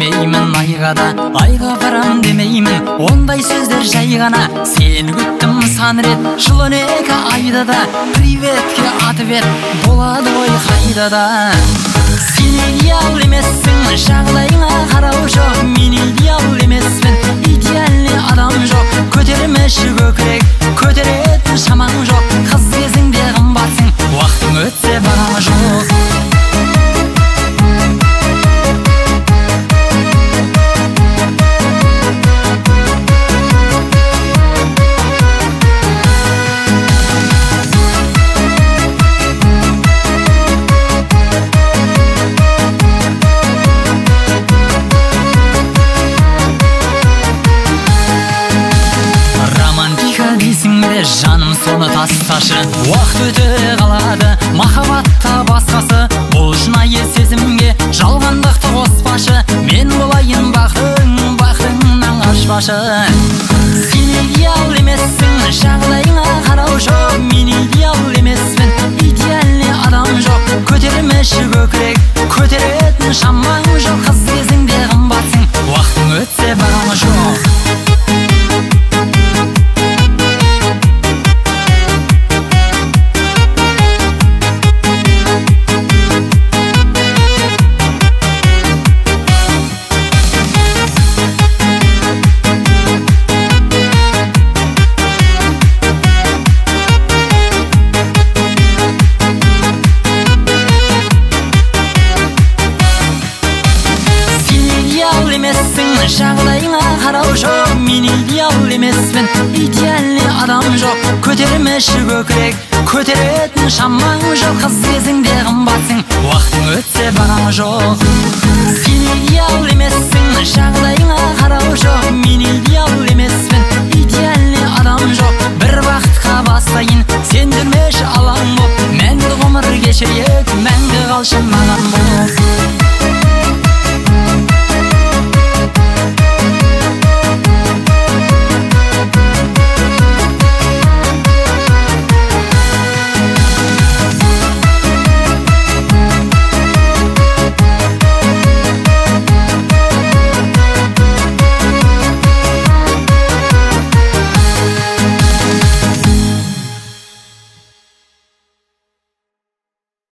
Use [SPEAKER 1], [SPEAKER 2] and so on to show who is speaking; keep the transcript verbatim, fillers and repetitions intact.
[SPEAKER 1] демеймін айға да, айға барам демеймін, ондай сөздер жай ғана. Сені күттім сан рет, жыл он екі айда да, приветке ответ болады ғой қайда да. Сен идеал емессің, жағдайыңа қарау жоқ, мен идеал емеспін, идеальный адам жоқ. Көтермеші көкірек, көтеретін шамаң жоқ, қыз кезіңде қымбатсың, уақытың өтсе бағамы жоқ. Жаным соны тасташы, уақыт өте қалады, махаббатта басқасы. Бұл шынайы сезімге жалғандықты қоспашы, мен болайын бақтың, бақтыңнан қашпашы. Сен идеал емессің, жағдайыңа қарау жоқ, мен идеал емеспін, идеальный адам жоқ. Көтермеші көкірек, көтеретін шамаң жоқ, қыз кезіңде қымбатсың, уақытың өтсе бағамы жоқ. Жағдайыңа қарау жоқ, мен идеал емеспін, идеальный адам жоқ. Көтермеші көкірек, көтеретін шамаң жоқ, қыз кезіңде қымбатсың, уақытың өтсе бағамы жоқ. Сен идеал емессің, жағдайыңа қарау жоқ, мен идеал емеспін, идеальный адам жоқ. Бір бақытқа бастайын, сен жүрмеші алаң боп, мәңгі ғұмыр кешірейік, мәңгі қалшы маған болып.